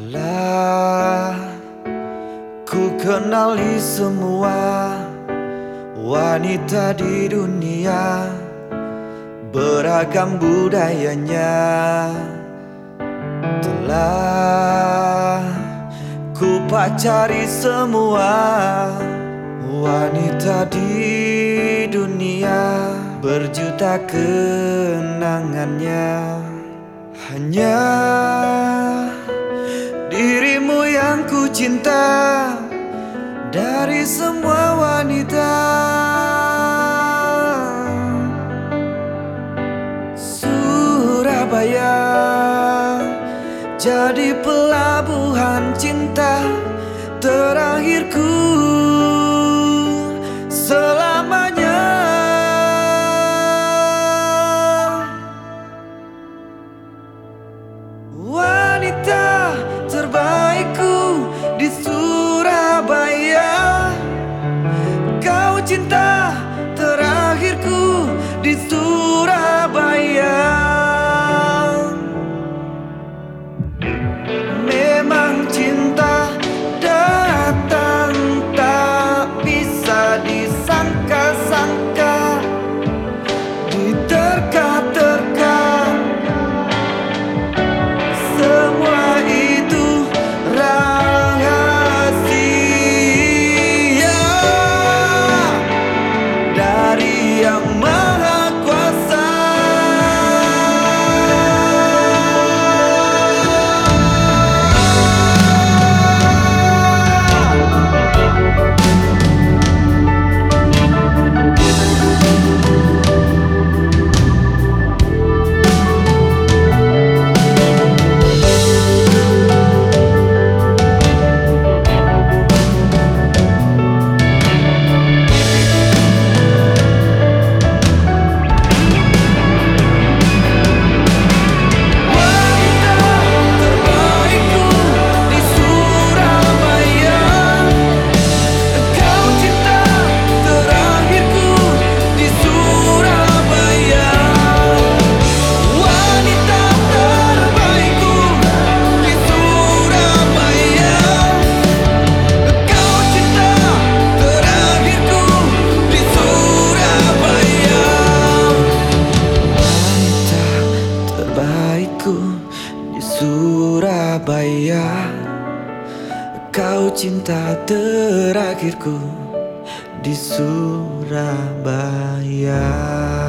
Telah ku kenali semua wanita di dunia, beragam budayanya. Telah ku pacari semua wanita di dunia, berjuta kenangannya. Hanya dirimu yang ku cinta dari semua wanita. Surabaya jadi pelabuhan cinta terakhirku selamanya. Wanita terbaikku di Surabaya, kau cinta terakhirku di Surabaya. Memang cinta datang tak bisa disangka-sangka, diterka-terka. Semua itu rahasia dari Yang Maha Kuasa. Di Surabaya, kau cinta terakhirku di Surabaya.